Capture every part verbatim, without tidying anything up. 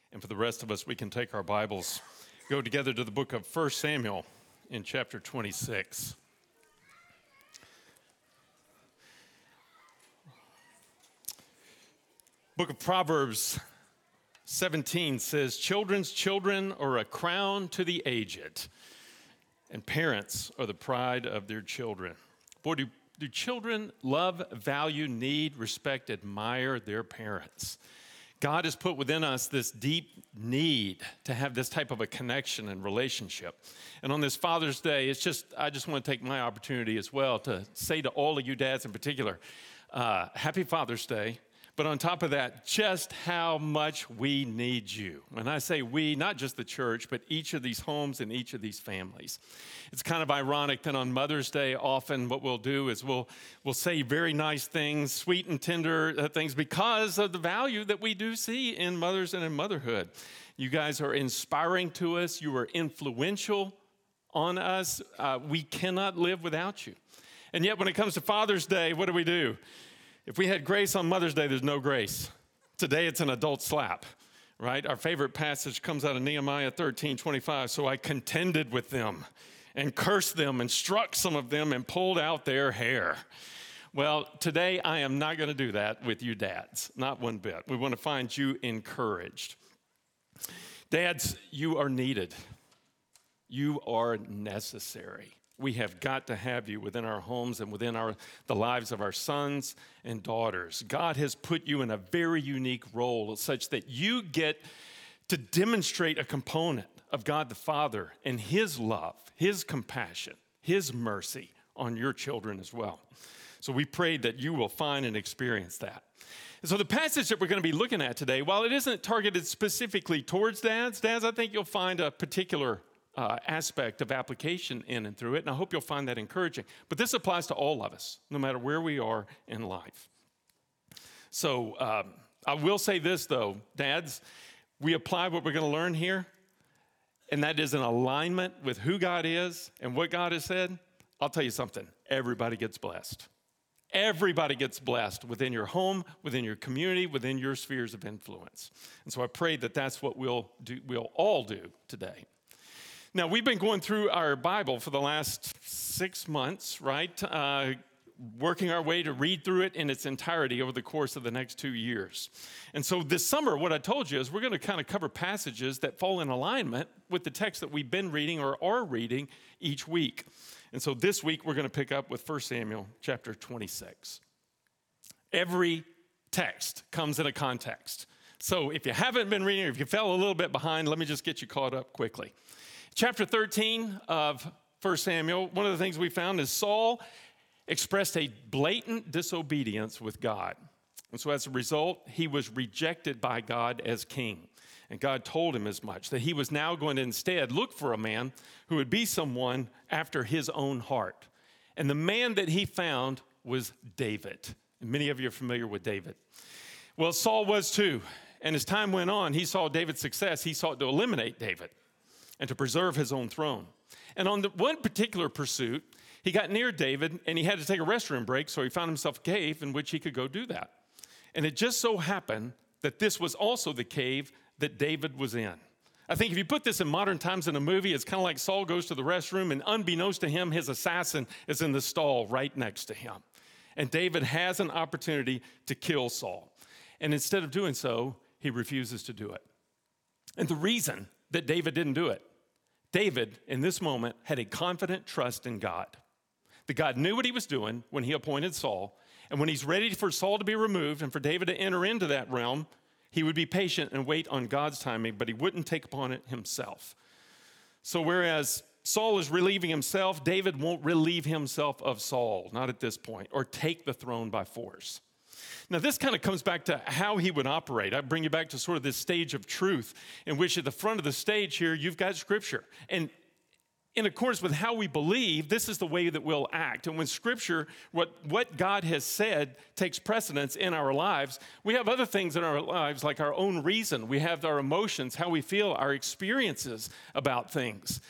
And for the rest of us, we can take our Bibles, go together to the book of First Samuel in chapter twenty-six. Book of Proverbs seventeen says, "Children's children are a crown to the aged, and parents are the pride of their children." Boy, do, do children love, value, need, respect, admire their parents. God has put within us this deep need to have this type of a connection and relationship. And on this Father's Day, it's just, I just want to take my opportunity as well to say to all of you dads in particular, uh, happy Father's Day. But on top of that, just how much we need you. When I say we, not just the church, but each of these homes and each of these families. It's kind of ironic that on Mother's Day, often what we'll do is we'll we'll say very nice things, sweet and tender uh, things, because of the value that we do see in mothers and in motherhood. You guys are inspiring to us. You are influential on us. Uh, we cannot live without you. And yet when it comes to Father's Day, what do we do? If we had grace on Mother's Day, there's no grace. Today, it's an adult slap, right? Our favorite passage comes out of Nehemiah thirteen twenty-five. "So I contended with them and cursed them and struck some of them and pulled out their hair." Well, today, I am not going to do that with you dads, not one bit. We want to find you encouraged. Dads, you are needed. You are necessary. We have got to have you within our homes and within our the lives of our sons and daughters. God has put you in a very unique role such that you get to demonstrate a component of God the Father and His love, His compassion, His mercy on your children as well. So we pray that you will find and experience that. And so the passage that we're going to be looking at today, while it isn't targeted specifically towards dads, dads, I think you'll find a particular Uh, aspect of application in and through it, and I hope you'll find that encouraging. But this applies to all of us, no matter where we are in life. So um, I will say this, though, dads, we apply what we're going to learn here, and that is in alignment with who God is and what God has said. I'll tell you something, everybody gets blessed. Everybody gets blessed within your home, within your community, within your spheres of influence. And so I pray that that's what we'll do, we'll all do today. Now, we've been going through our Bible for the last six months, right? Uh, working our way to read through it in its entirety over the course of the next two years. And so this summer, what I told you is we're going to kind of cover passages that fall in alignment with the text that we've been reading or are reading each week. And so this week, we're going to pick up with First Samuel chapter twenty-six. Every text comes in a context. So if you haven't been reading, or if you fell a little bit behind, let me just get you caught up quickly. Chapter thirteen of First Samuel, one of the things we found is Saul expressed a blatant disobedience with God. And so as a result, he was rejected by God as king. And God told him as much, that he was now going to instead look for a man who would be someone after his own heart. And the man that he found was David. And many of you are familiar with David. Well, Saul was too. And as time went on, he saw David's success. He sought to eliminate David and to preserve his own throne. And on the one particular pursuit, he got near David, and he had to take a restroom break, so he found himself a cave in which he could go do that. And it just so happened that this was also the cave that David was in. I think if you put this in modern times in a movie, it's kind of like Saul goes to the restroom, and unbeknownst to him, his assassin is in the stall right next to him. And David has an opportunity to kill Saul. And instead of doing so, he refuses to do it. And the reason that David didn't do it, David, in this moment, had a confident trust in God. That God knew what he was doing when he appointed Saul. And when he's ready for Saul to be removed and for David to enter into that realm, he would be patient and wait on God's timing, but he wouldn't take upon it himself. So whereas Saul is relieving himself, David won't relieve himself of Saul, not at this point, or take the throne by force. Now, this kind of comes back to how he would operate. I bring you back to sort of this stage of truth in which at the front of the stage here, you've got Scripture. And in accordance with how we believe, this is the way that we'll act. And when Scripture, what, what God has said, takes precedence in our lives, we have other things in our lives like our own reason. We have our emotions, how we feel, our experiences about things.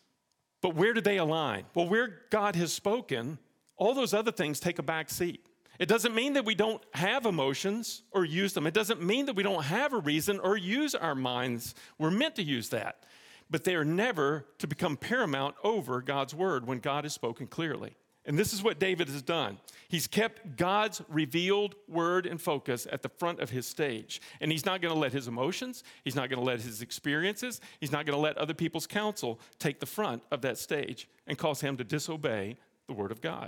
But where do they align? Well, where God has spoken, all those other things take a back seat. It doesn't mean that we don't have emotions or use them. It doesn't mean that we don't have a reason or use our minds. We're meant to use that. But they are never to become paramount over God's word when God has spoken clearly. And this is what David has done. He's kept God's revealed word and focus at the front of his stage. And he's not going to let his emotions, he's not going to let his experiences, he's not going to let other people's counsel take the front of that stage and cause him to disobey the word of God.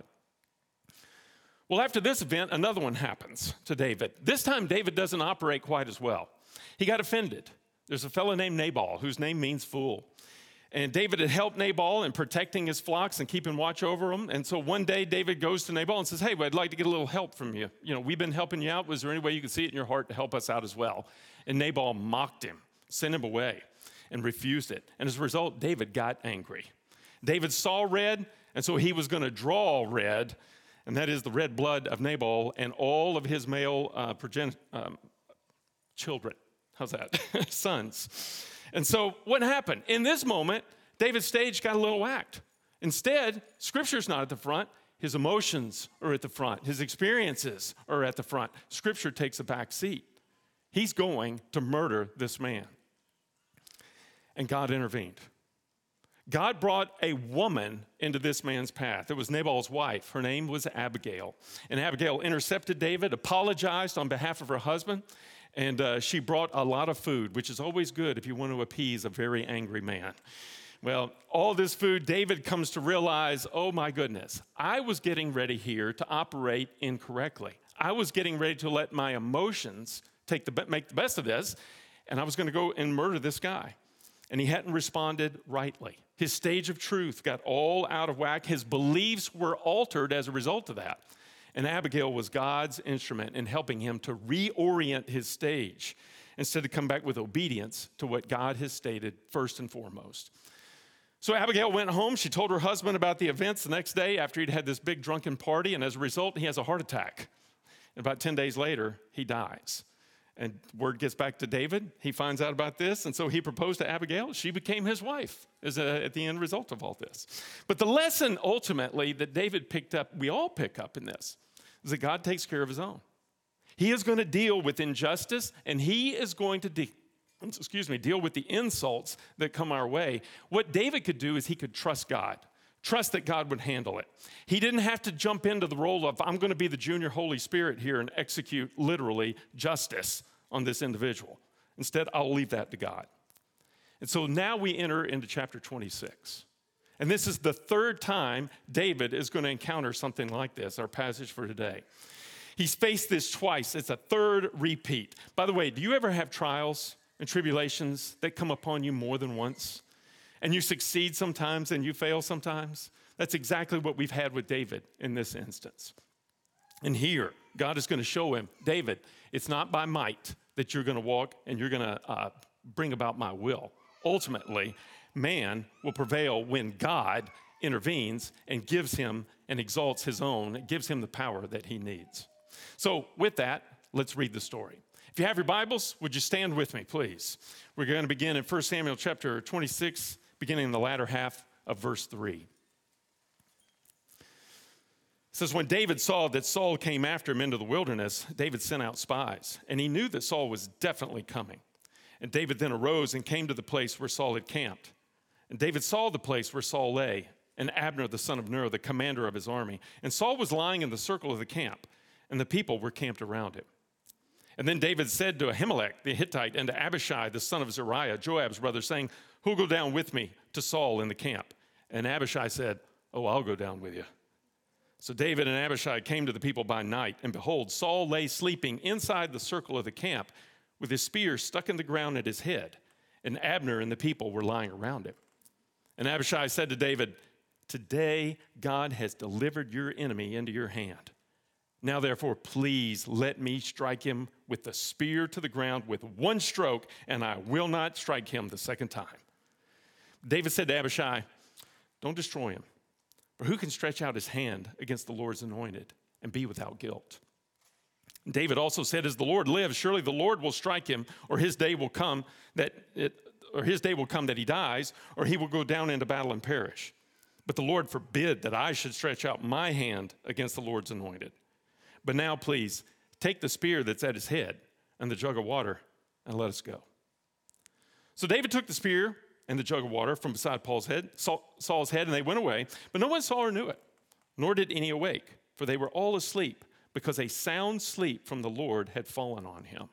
Well, after this event, another one happens to David. This time, David doesn't operate quite as well. He got offended. There's a fellow named Nabal, whose name means fool. And David had helped Nabal in protecting his flocks and keeping watch over them. And so one day, David goes to Nabal and says, hey, I'd like to get a little help from you. You know, we've been helping you out. Was there any way you could see it in your heart to help us out as well? And Nabal mocked him, sent him away, and refused it. And as a result, David got angry. David saw red, and so he was going to draw red, and that is the red blood of Nabal and all of his male uh, progen- um, children. How's that? Sons. And so what happened? In this moment, David's stage got a little whacked. Instead, Scripture's not at the front. His emotions are at the front. His experiences are at the front. Scripture takes a back seat. He's going to murder this man. And God intervened. God brought a woman into this man's path. It was Nabal's wife. Her name was Abigail. And Abigail intercepted David, apologized on behalf of her husband, and uh, she brought a lot of food, which is always good if you want to appease a very angry man. Well, all this food, David comes to realize, oh my goodness, I was getting ready here to operate incorrectly. I was getting ready to let my emotions take the make the best of this, and I was going to go and murder this guy. And he hadn't responded rightly. His stage of truth got all out of whack. His beliefs were altered as a result of that. And Abigail was God's instrument in helping him to reorient his stage instead of come back with obedience to what God has stated first and foremost. So Abigail went home. She told her husband about the events the next day after he'd had this big drunken party, and as a result, he has a heart attack. And about ten days later, he dies. And word gets back to David. He finds out about this, and so he proposed to Abigail. She became his wife as a, at the end result of all this. But the lesson ultimately that David picked up, we all pick up in this, is that God takes care of his own. He is going to deal with injustice, and he is going to de- excuse me, deal with the insults that come our way. What David could do is he could trust God. Trust that God would handle it. He didn't have to jump into the role of, I'm going to be the junior Holy Spirit here and execute literally justice on this individual. Instead, I'll leave that to God. And so now we enter into chapter twenty-six. And this is the third time David is going to encounter something like this, our passage for today. He's faced this twice. It's a third repeat. By the way, do you ever have trials and tribulations that come upon you more than once? And you succeed sometimes and you fail sometimes? That's exactly what we've had with David in this instance. And here, God is going to show him, David, it's not by might that you're going to walk and you're going to uh, bring about my will. Ultimately, man will prevail when God intervenes and gives him and exalts his own, gives him the power that he needs. So with that, let's read the story. If you have your Bibles, would you stand with me, please? We're going to begin in First Samuel chapter twenty-six, beginning in the latter half of verse three. It says, when David saw that Saul came after him into the wilderness, David sent out spies, and he knew that Saul was definitely coming. And David then arose and came to the place where Saul had camped. And David saw the place where Saul lay, and Abner, the son of Ner, the commander of his army. And Saul was lying in the circle of the camp, and the people were camped around him. And then David said to Ahimelech the Hittite and to Abishai, the son of Zeruiah, Joab's brother, saying, who'll go down with me to Saul in the camp? And Abishai said, oh, I'll go down with you. So David and Abishai came to the people by night, and behold, Saul lay sleeping inside the circle of the camp with his spear stuck in the ground at his head, and Abner and the people were lying around him. And Abishai said to David, today God has delivered your enemy into your hand. Now, therefore, please let me strike him with the spear to the ground with one stroke, and I will not strike him the second time. David said to Abishai, don't destroy him, for who can stretch out his hand against the Lord's anointed and be without guilt? David also said, as the Lord lives, surely the Lord will strike him, or his day will come that it, or his day will come that he dies, or he will go down into battle and perish. But the Lord forbid that I should stretch out my hand against the Lord's anointed. But now, please, take the spear that's at his head and the jug of water and let us go. So David took the spear and the jug of water from beside Paul's head, Saul's head, and they went away. But no one saw or knew it, nor did any awake, for they were all asleep, because a sound sleep from the Lord had fallen on him.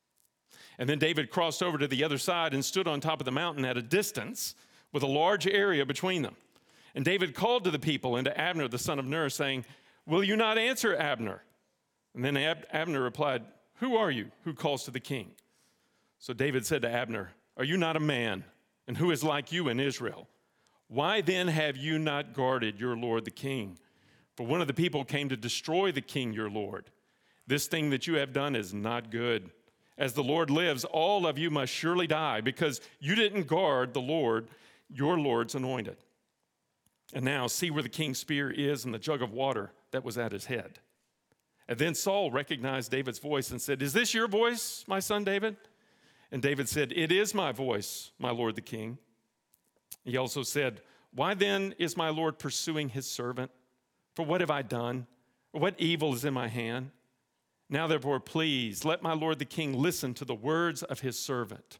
And then David crossed over to the other side and stood on top of the mountain at a distance with a large area between them. And David called to the people and to Abner, the son of Ner, saying, "Will you not answer, Abner?" And then Ab- Abner replied, "Who are you who calls to the king?" So David said to Abner, "Are you not a man? And who is like you in Israel? Why then have you not guarded your lord the king? For one of the people came to destroy the king your lord. This thing that you have done is not good. As the Lord lives, all of you must surely die, because you didn't guard the Lord, your Lord's anointed. And now see where the king's spear is and the jug of water that was at his head." And then Saul recognized David's voice and said, "Is this your voice, my son David?" And David said, "It is my voice, my lord the king." He also said, "Why then is my lord pursuing his servant? For what have I done? Or what evil is in my hand? Now therefore, please, let my lord the king listen to the words of his servant.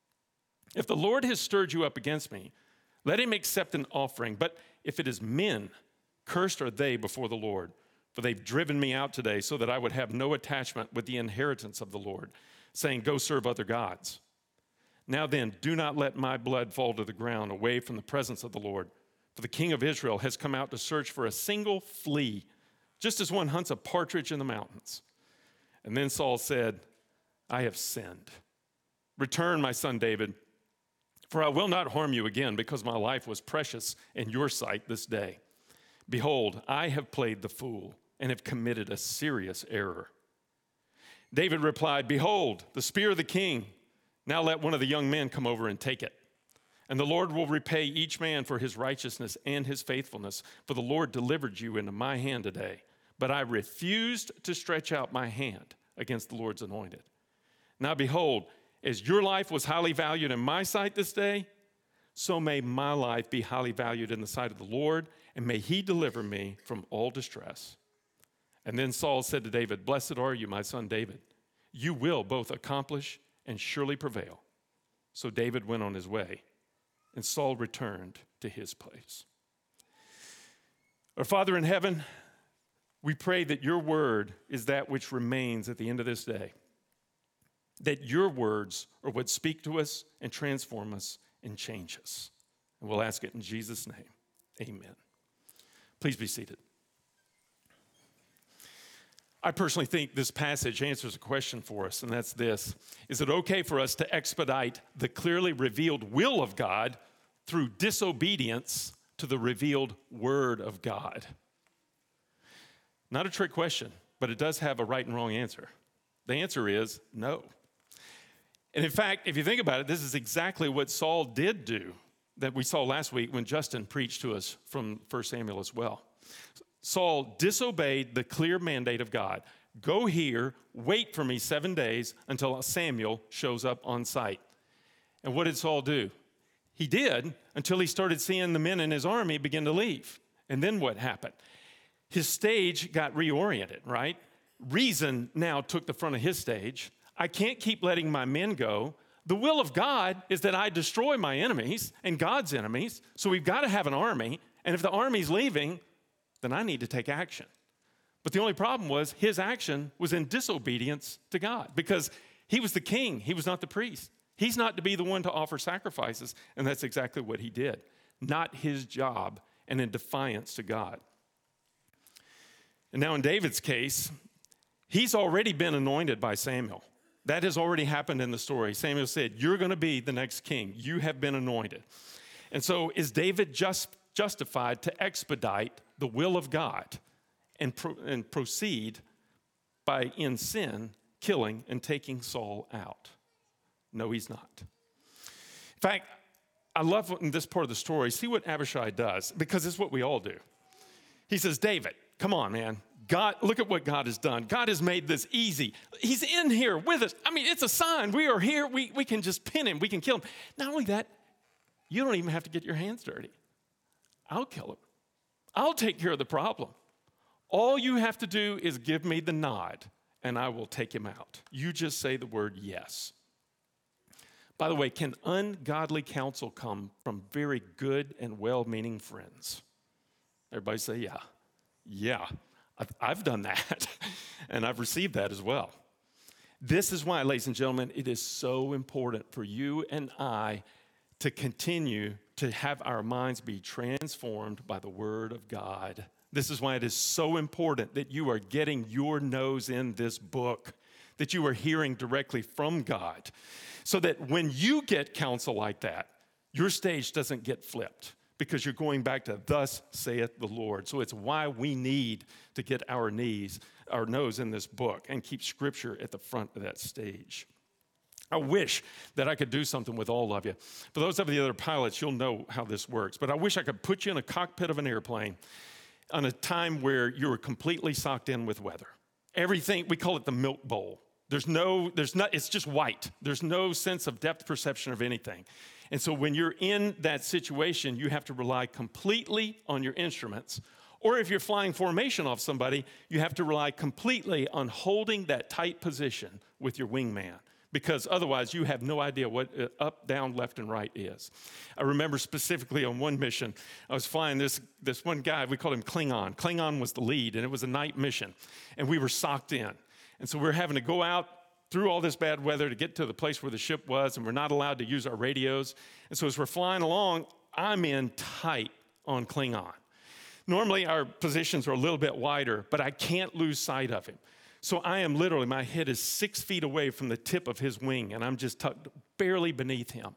If the Lord has stirred you up against me, let him accept an offering. But if it is men, cursed are they before the Lord. For they've driven me out today so that I would have no attachment with the inheritance of the Lord, saying, 'Go serve other gods.' Now then, do not let my blood fall to the ground away from the presence of the Lord. For the king of Israel has come out to search for a single flea, just as one hunts a partridge in the mountains." And then Saul said, "I have sinned. Return, my son David, for I will not harm you again, because my life was precious in your sight this day. Behold, I have played the fool and have committed a serious error." David replied, "Behold, the spear of the king. Now let one of the young men come over and take it. And the Lord will repay each man for his righteousness and his faithfulness, for the Lord delivered you into my hand today. But I refused to stretch out my hand against the Lord's anointed. Now behold, as your life was highly valued in my sight this day, so may my life be highly valued in the sight of the Lord, and may he deliver me from all distress." And then Saul said to David, "Blessed are you, my son David. You will both accomplish and surely prevail." So David went on his way, and Saul returned to his place. Our Father in heaven, we pray that your word is that which remains at the end of this day, that your words are what speak to us and transform us and change us. And we'll ask it in Jesus' name. Amen. Please be seated. I personally think this passage answers a question for us, and that's this. Is it okay for us to expedite the clearly revealed will of God through disobedience to the revealed word of God? Not a trick question, but it does have a right and wrong answer. The answer is no. And in fact, if you think about it, this is exactly what Saul did do that we saw last week when Justin preached to us from First Samuel as well. Saul disobeyed the clear mandate of God. Go here, wait for me seven days until Samuel shows up on site. And what did Saul do? He did until he started seeing the men in his army begin to leave. And then what happened? His stage got reoriented, right? Reason now took the front of his stage. I can't keep letting my men go. The will of God is that I destroy my enemies and God's enemies. So we've got to have an army. And if the army's leaving, then I need to take action. But the only problem was his action was in disobedience to God, because he was the king. He was not the priest. He's not to be the one to offer sacrifices. And that's exactly what he did. Not his job, and in defiance to God. And now in David's case, he's already been anointed by Samuel. That has already happened in the story. Samuel said, "You're going to be the next king. You have been anointed." And so is David just justified to expedite the will of God and, pro- and proceed by, in sin, killing and taking Saul out? No, he's not. In fact, I love in this part of the story, see what Abishai does, because it's what we all do. He says, "David, come on, man. God, look at what God has done. God has made this easy. He's in here with us. I mean, it's a sign. We are here. We, we can just pin him. We can kill him. Not only that, you don't even have to get your hands dirty. I'll kill him. I'll take care of the problem. All you have to do is give me the nod, and I will take him out. You just say the word yes. By the way, can ungodly counsel come from very good and well-meaning friends? Everybody say, yeah. Yeah, I've, I've done that, and I've received that as well. This is why, ladies and gentlemen, it is so important for you and I to continue to have our minds be transformed by the Word of God. This is why it is so important that you are getting your nose in this book, that you are hearing directly from God, so that when you get counsel like that, your stage doesn't get flipped because you're going back to thus saith the Lord. So it's why we need to get our knees, our nose in this book and keep Scripture at the front of that stage. I wish that I could do something with all of you. For those of the other pilots, you'll know how this works. But I wish I could put you in a cockpit of an airplane on a time where you were completely socked in with weather. Everything, we call it the milk bowl. There's no, there's not, it's just white. There's no sense of depth perception of anything. And so when you're in that situation, you have to rely completely on your instruments. Or if you're flying formation off somebody, you have to rely completely on holding that tight position with your wingman, because otherwise you have no idea what up, down, left, and right is. I remember specifically on one mission, I was flying this, this one guy, we called him Klingon. Klingon was the lead, and it was a night mission, and we were socked in. And so we were having to go out through all this bad weather to get to the place where the ship was, and we're not allowed to use our radios. And so as we're flying along, I'm in tight on Klingon. Normally our positions are a little bit wider, but I can't lose sight of him. So I am literally, my head is six feet away from the tip of his wing, and I'm just tucked barely beneath him.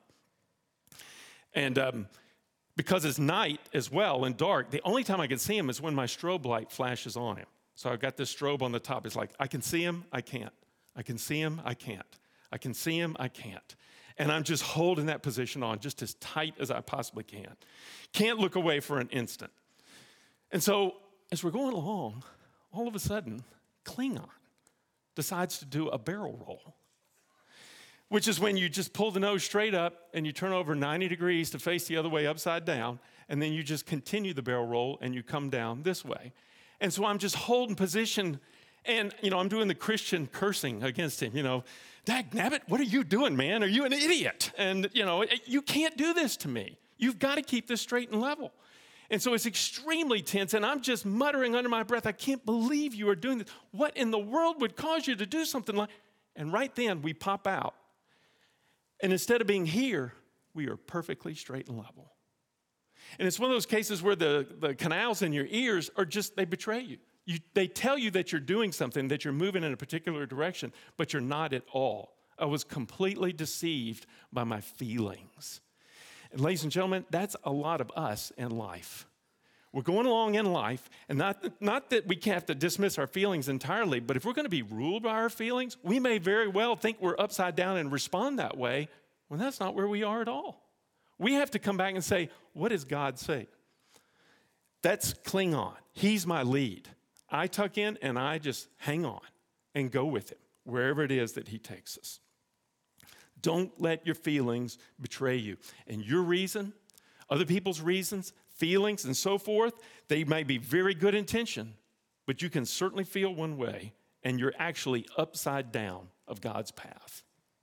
And um, because it's night as well and dark, the only time I can see him is when my strobe light flashes on him. So I've got this strobe on the top. It's like, I can see him, I can't. I can see him, I can't. I can see him, I can't. And I'm just holding that position on just as tight as I possibly can. Can't look away for an instant. And so as we're going along, all of a sudden, Klingon decides to do a barrel roll, which is when you just pull the nose straight up and you turn over ninety degrees to face the other way upside down, and then you just continue the barrel roll and you come down this way. And so I'm just holding position, and, you know, I'm doing the Christian cursing against him, you know, Dagnabbit, what are you doing, man? Are you an idiot? And, you know, you can't do this to me. You've got to keep this straight and level. And so it's extremely tense, and I'm just muttering under my breath, I can't believe you are doing this. What in the world would cause you to do something like, and right then we pop out. And instead of being here, we are perfectly straight and level. And it's one of those cases where the, the canals in your ears are just, they betray you. you. They tell you that you're doing something, that you're moving in a particular direction, but you're not at all. I was completely deceived by my feelings. And ladies and gentlemen, that's a lot of us in life. We're going along in life, and not, not that we have to dismiss our feelings entirely, but if we're going to be ruled by our feelings, we may very well think we're upside down and respond that way when that's not where we are at all. We have to come back and say, what does God say? That's Klingon. He's my lead. I tuck in and I just hang on and go with him wherever it is that he takes us. Don't let your feelings betray you. And your reason, other people's reasons, feelings, and so forth, they may be very good intention, but you can certainly feel one way, and you're actually upside down of God's path.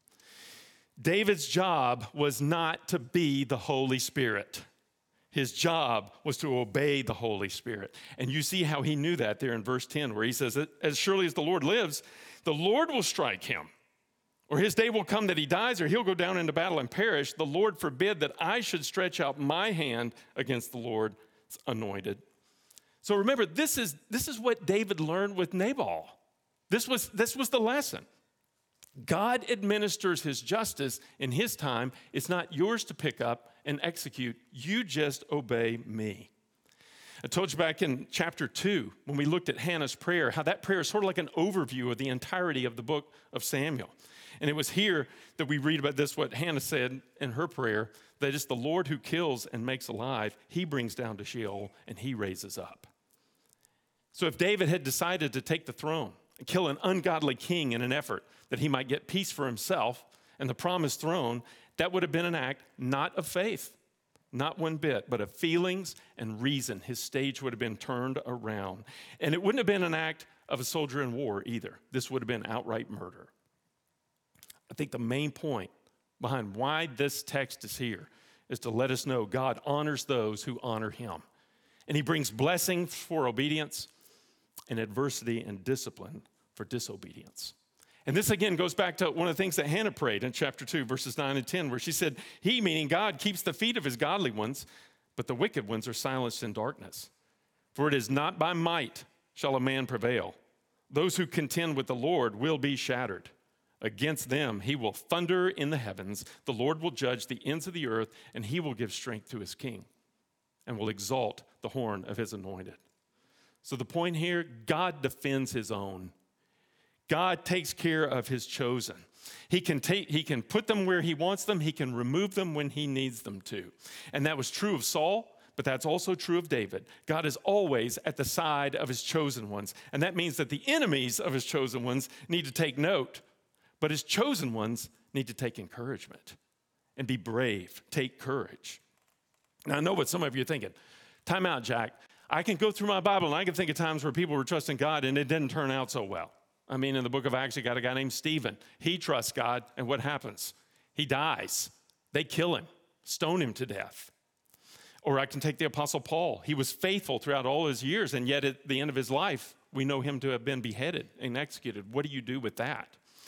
David's job was not to be the Holy Spirit. His job was to obey the Holy Spirit. And you see how he knew that there in verse ten, where he says, as surely as the Lord lives, the Lord will strike him. Or his day will come that he dies, or he'll go down into battle and perish. The Lord forbid that I should stretch out my hand against the Lord's anointed. So remember, this is, this is what David learned with Nabal. This was, this was the lesson. God administers his justice in his time. It's not yours to pick up and execute. You just obey me. I told you back in chapter two, when we looked at Hannah's prayer, how that prayer is sort of like an overview of the entirety of the book of Samuel. And it was here that we read about this, what Hannah said in her prayer, that it's the Lord who kills and makes alive. He brings down to Sheol and he raises up. So if David had decided to take the throne and kill an ungodly king in an effort that he might get peace for himself and the promised throne, that would have been an act not of faith, not one bit, but of feelings and reason, his stage would have been turned around. And it wouldn't have been an act of a soldier in war either. This would have been outright murder. I think the main point behind why this text is here is to let us know God honors those who honor him. And he brings blessing for obedience and adversity and discipline for disobedience. And this again goes back to one of the things that Hannah prayed in chapter two, verses nine and ten, where she said, he, meaning God, keeps the feet of his godly ones, but the wicked ones are silenced in darkness. For it is not by might shall a man prevail. Those who contend with the Lord will be shattered. Against them he will thunder in the heavens. The Lord will judge the ends of the earth, and he will give strength to his king and will exalt the horn of his anointed. So the point here, God defends his own. God takes care of his chosen. He can take, he can put them where he wants them. He can remove them when he needs them to. And that was true of Saul, but that's also true of David. God is always at the side of his chosen ones. And that means that the enemies of his chosen ones need to take note, but his chosen ones need to take encouragement and be brave, take courage. Now, I know what some of you are thinking. Time out, Jack. I can go through my Bible and I can think of times where people were trusting God and it didn't turn out so well. I mean, in the book of Acts, you got a guy named Stephen. He trusts God, and what happens? He dies. They kill him, stone him to death. Or I can take the Apostle Paul. He was faithful throughout all his years, and yet at the end of his life, we know him to have been beheaded and executed. What do you do with that?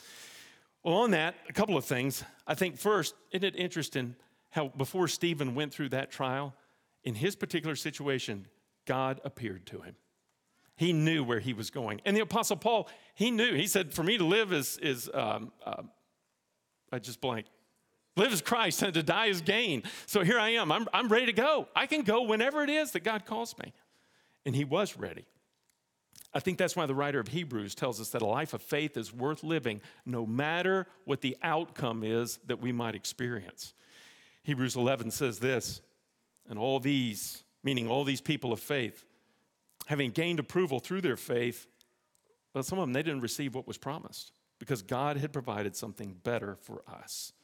Well, on that, a couple of things. I think first, isn't it interesting how before Stephen went through that trial, in his particular situation, God appeared to him. He knew where he was going. And the Apostle Paul, he knew. He said, for me to live is, is um, uh, I just blanked. Live as Christ and to die is gain. So here I am. I'm, I'm ready to go. I can go whenever it is that God calls me. And he was ready. I think that's why the writer of Hebrews tells us that a life of faith is worth living no matter what the outcome is that we might experience. Hebrews eleven says this, and all these, meaning all these people of faith, having gained approval through their faith, well, some of them, they didn't receive what was promised because God had provided something better for us.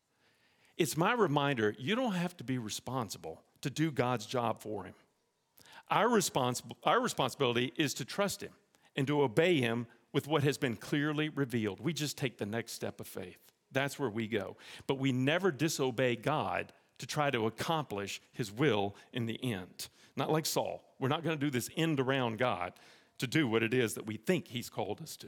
It's my reminder, you don't have to be responsible to do God's job for him. Our, respons- our responsibility is to trust him and to obey him with what has been clearly revealed. We just take the next step of faith. That's where we go. But we never disobey God to try to accomplish his will in the end. Not like Saul. We're not going to do this end around God to do what it is that we think he's called us to.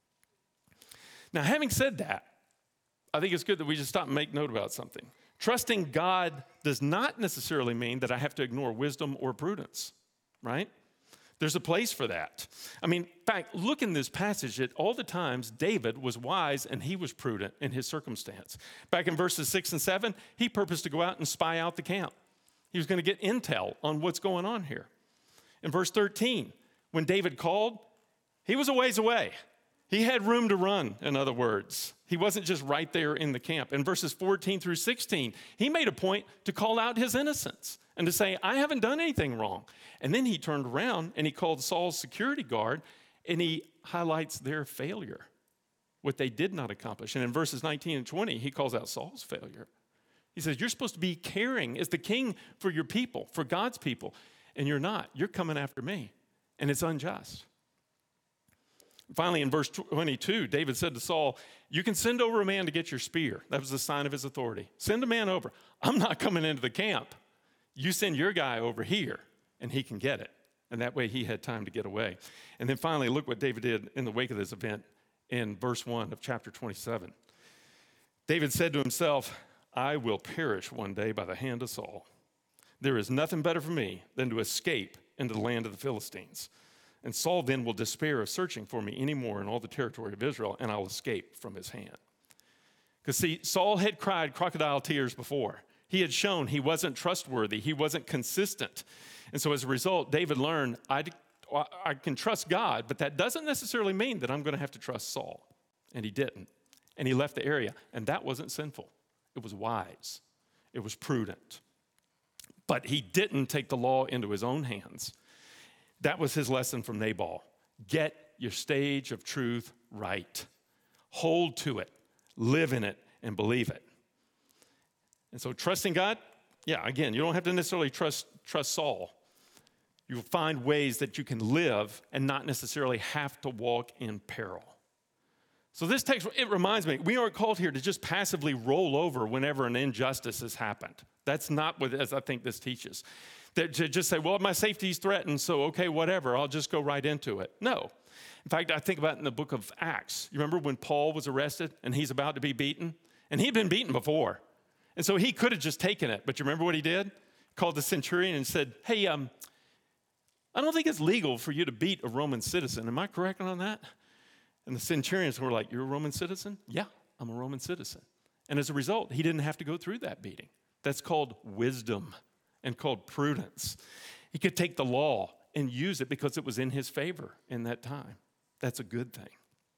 Now, having said that, I think it's good that we just stop and make note about something. Trusting God does not necessarily mean that I have to ignore wisdom or prudence, right? There's a place for that. I mean, in fact, look in this passage at all the times David was wise and he was prudent in his circumstance. Back in verses six and seven, he purposed to go out and spy out the camp. He was going to get intel on what's going on here. In verse thirteen, when David called, he was a ways away. He had room to run, in other words. He wasn't just right there in the camp. In verses fourteen through sixteen, he made a point to call out his innocence and to say, I haven't done anything wrong. And then he turned around and he called Saul's security guard and he highlights their failure, what they did not accomplish. And in verses nineteen and twenty, he calls out Saul's failure. He says, you're supposed to be caring as the king for your people, for God's people, and you're not. You're coming after me, and it's unjust. Finally, in verse twenty-two, David said to Saul, you can send over a man to get your spear. That was the sign of his authority. Send a man over. I'm not coming into the camp. You send your guy over here, and he can get it. And that way he had time to get away. And then finally, look what David did in the wake of this event in verse one of chapter twenty-seven. David said to himself, I will perish one day by the hand of Saul. There is nothing better for me than to escape into the land of the Philistines. And Saul then will despair of searching for me anymore in all the territory of Israel, and I'll escape from his hand. Because see, Saul had cried crocodile tears before. He had shown he wasn't trustworthy. He wasn't consistent. And so as a result, David learned, I, I can trust God, but that doesn't necessarily mean that I'm going to have to trust Saul. And he didn't. And he left the area. And that wasn't sinful. It was wise. It was prudent. But he didn't take the law into his own hands. That was his lesson from Nabal. Get your stage of truth right. Hold to it. Live in it and believe it. And so trusting God, yeah, again, you don't have to necessarily trust, trust Saul. You'll find ways that you can live and not necessarily have to walk in peril. So this text, it reminds me, we aren't called here to just passively roll over whenever an injustice has happened. That's not what, as I think this teaches. That to just say, well, my safety is threatened, so okay, whatever, I'll just go right into it. No. In fact, I think about it in the book of Acts. You remember when Paul was arrested and he's about to be beaten? And he'd been beaten before. And so he could have just taken it. But you remember what he did? Called the centurion and said, hey, um, I don't think it's legal for you to beat a Roman citizen. Am I correct on that? And the centurions were like, you're a Roman citizen? Yeah, I'm a Roman citizen. And as a result, he didn't have to go through that beating. That's called wisdom and called prudence. He could take the law and use it because it was in his favor in that time. That's a good thing.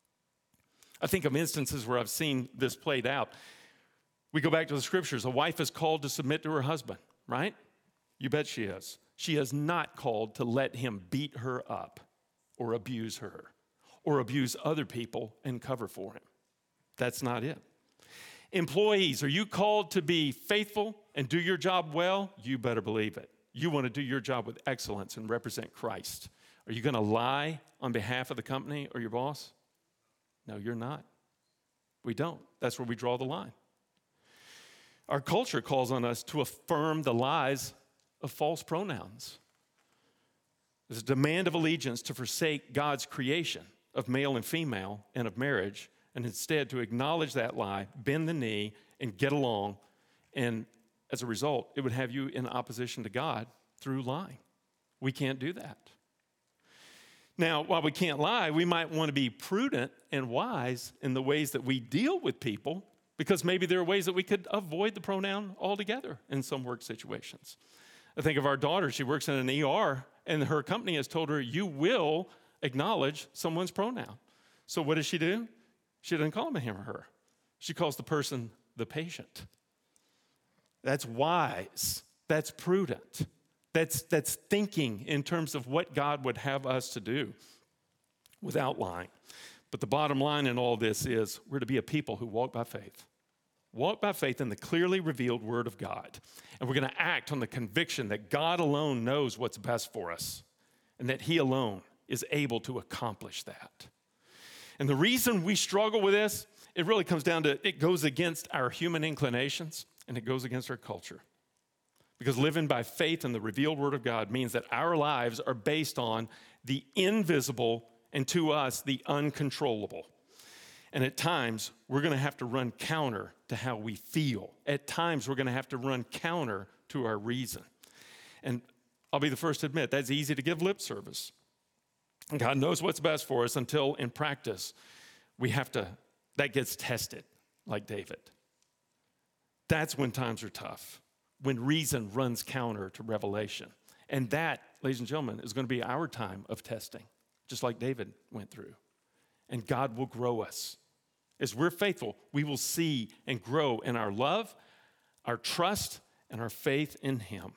I think of instances where I've seen this played out. We go back to the scriptures. A wife is called to submit to her husband, right? You bet she is. She is not called to let him beat her up or abuse her or abuse other people and cover for him. That's not it. Employees, are you called to be faithful and do your job well? You better believe it. You want to do your job with excellence and represent Christ. Are you going to lie on behalf of the company or your boss? No, you're not. We don't. That's where we draw the line. Our culture calls on us to affirm the lies of false pronouns. There's a demand of allegiance to forsake God's creation of male and female and of marriage, and instead to acknowledge that lie, bend the knee, and get along. And as a result, it would have you in opposition to God through lying. We can't do that. Now, while we can't lie, we might want to be prudent and wise in the ways that we deal with people, because maybe there are ways that we could avoid the pronoun altogether in some work situations. I think of our daughter. She works in an E R, and her company has told her, you will acknowledge someone's pronoun. So what does she do? She doesn't call him a him or her. She calls the person the patient. That's wise. That's prudent. That's, that's thinking in terms of what God would have us to do without lying. But the bottom line in all this is we're to be a people who walk by faith. Walk by faith in the clearly revealed Word of God. And we're going to act on the conviction that God alone knows what's best for us and that He alone is able to accomplish that. And the reason we struggle with this, it really comes down to it goes against our human inclinations and it goes against our culture. Because living by faith in the revealed Word of God means that our lives are based on the invisible and to us, the uncontrollable. And at times, we're going to have to run counter to how we feel. At times, we're going to have to run counter to our reason. And I'll be the first to admit, that's easy to give lip service. God knows what's best for us until in practice, we have to, that gets tested, like David. That's when times are tough, when reason runs counter to revelation. And that, ladies and gentlemen, is going to be our time of testing, just like David went through. And God will grow us. As we're faithful, we will see and grow in our love, our trust, and our faith in Him.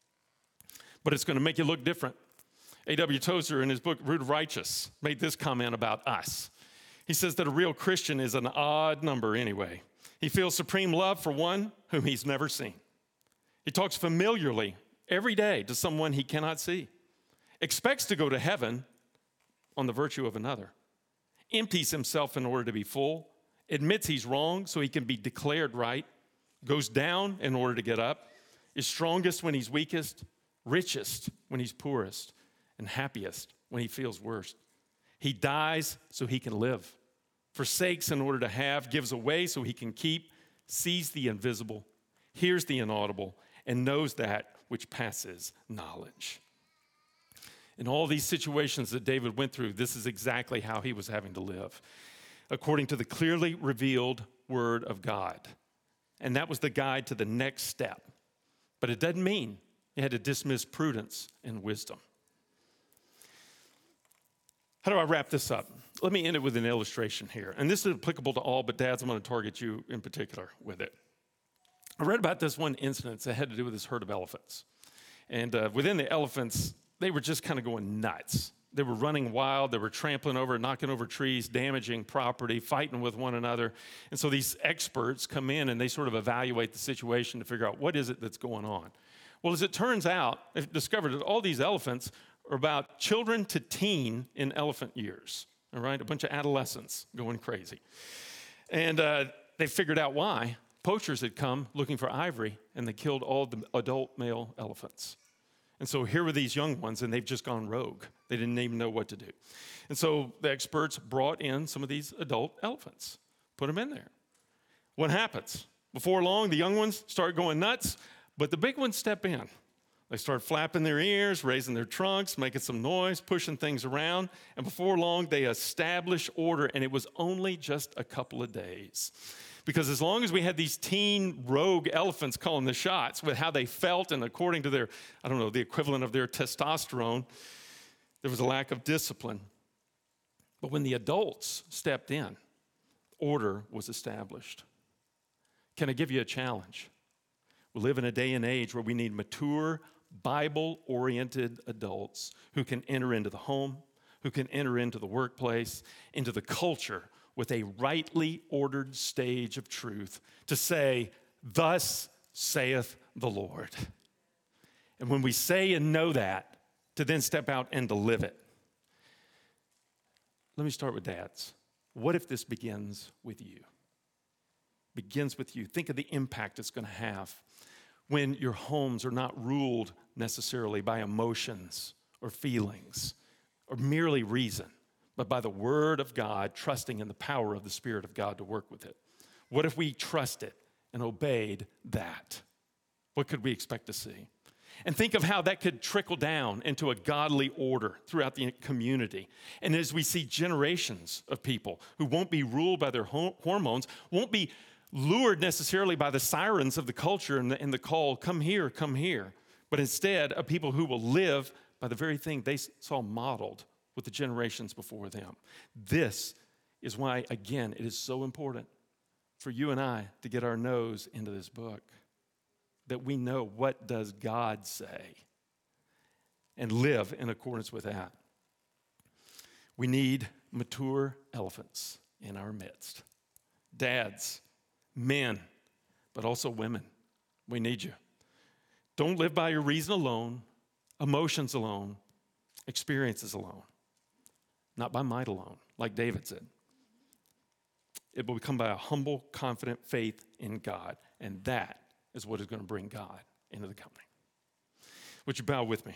But it's going to make you look different. A W Tozer, in his book, Root of Righteous, made this comment about us. He says that a real Christian is an odd number anyway. He feels supreme love for one whom he's never seen. He talks familiarly every day to someone he cannot see. Expects to go to heaven on the virtue of another. Empties himself in order to be full. Admits he's wrong so he can be declared right. Goes down in order to get up. Is strongest when he's weakest. Richest when he's poorest. And happiest when he feels worst. He dies so he can live. Forsakes in order to have. Gives away so he can keep. Sees the invisible. Hears the inaudible. And knows that which passes knowledge. In all these situations that David went through, this is exactly how he was having to live, according to the clearly revealed Word of God. And that was the guide to the next step. But it doesn't mean you had to dismiss prudence and wisdom. How do I wrap this up? Let me end it with an illustration here. And this is applicable to all, but dads, I'm going to target you in particular with it. I read about this one incident that had to do with this herd of elephants. And uh, within the elephants, they were just kind of going nuts. They were running wild. They were trampling over, knocking over trees, damaging property, fighting with one another. And so these experts come in and they sort of evaluate the situation to figure out what is it that's going on. Well, as it turns out, they've discovered that all these elephants are about children to teen in elephant years, all right? A bunch of adolescents going crazy. And uh, they figured out why. Poachers had come looking for ivory, and they killed all the adult male elephants. And so here were these young ones, and they've just gone rogue. They didn't even know what to do. And so the experts brought in some of these adult elephants, put them in there. What happens? Before long, the young ones start going nuts, but the big ones step in. They start flapping their ears, raising their trunks, making some noise, pushing things around, and before long, they establish order, and it was only just a couple of days. Because as long as we had these teen rogue elephants calling the shots with how they felt and according to their, I don't know, the equivalent of their testosterone, there was a lack of discipline. But when the adults stepped in, order was established. Can I give you a challenge? We live in a day and age where we need mature, Bible-oriented adults who can enter into the home, who can enter into the workplace, into the culture with a rightly ordered stage of truth to say, thus saith the Lord. And when we say and know that, to then step out and to live it. Let me start with dads. What if this begins with you? Begins with you. Think of the impact it's going to have when your homes are not ruled necessarily by emotions or feelings or merely reason, but by the Word of God, trusting in the power of the Spirit of God to work with it. What if we trusted and obeyed that? What could we expect to see? And think of how that could trickle down into a godly order throughout the community. And as we see generations of people who won't be ruled by their hormones, won't be lured necessarily by the sirens of the culture and the, and the call, come here, come here, but instead of people who will live by the very thing they saw modeled with the generations before them. This is why, again, it is so important for you and I to get our nose into this book, that we know what does God say and live in accordance with that. We need mature elephants in our midst. Dads, men, but also women, we need you. Don't live by your reason alone, emotions alone, experiences alone, not by might alone, like David said. It will become by a humble, confident faith in God, and that is what is going to bring God into the company. Would you bow with me?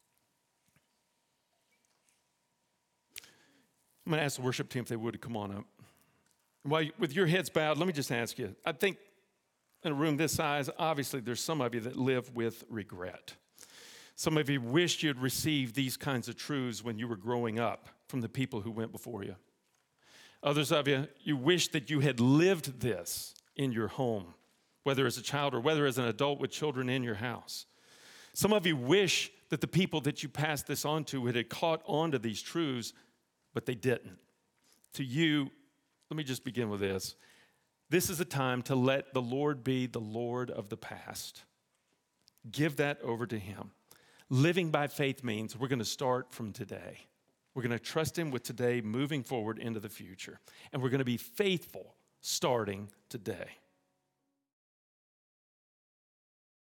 I'm going to ask the worship team if they would come on up. While you, with your heads bowed, let me just ask you, I think in a room this size, obviously there's some of you that live with regret. Some of you wished you'd received these kinds of truths when you were growing up from the people who went before you. Others of you, you wish that you had lived this in your home, whether as a child or whether as an adult with children in your house. Some of you wish that the people that you passed this on to had caught on to these truths, but they didn't. To you, let me just begin with this. This is a time to let the Lord be the Lord of the past. Give that over to Him. Living by faith means we're going to start from today. We're going to trust Him with today moving forward into the future. And we're going to be faithful starting today.